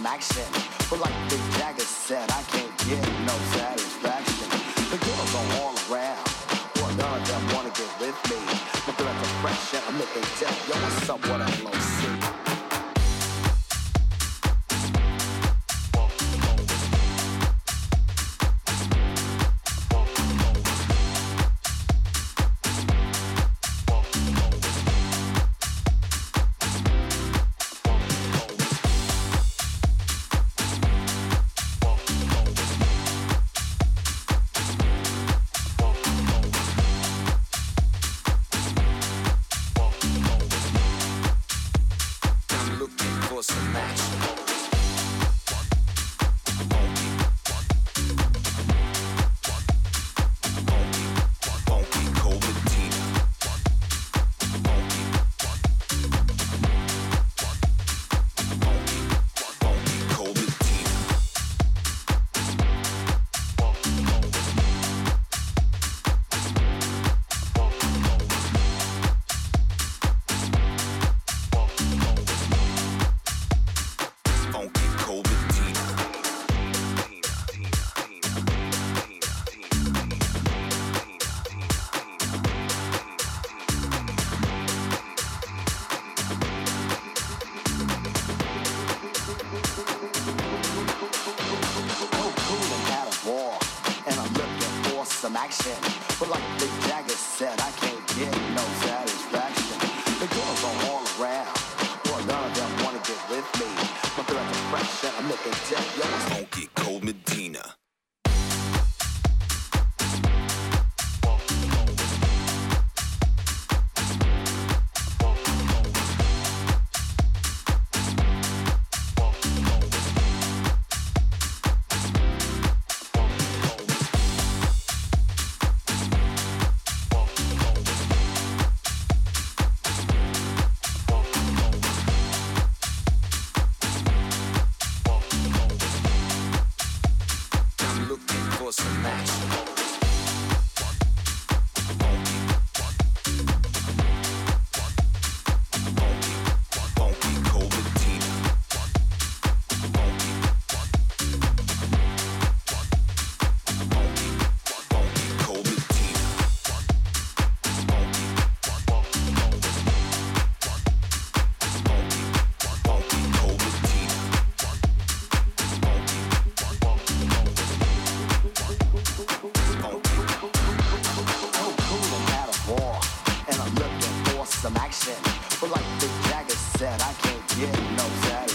action. But like Big Jagger said, I can't get no satisfaction. The girls are all around, well, none of them wanna get with me. But they're at the fresh and I'm making tell, yo, what's up, what up, low C? But like Big Jagger said, I can't get no satisfaction. The girls are all around, well, none of them wanna get with me. But they're at the fresh and I'm looking dead, yo, it's Funky Cold Medina. But like Big Jagger said, I can't get no satisfaction.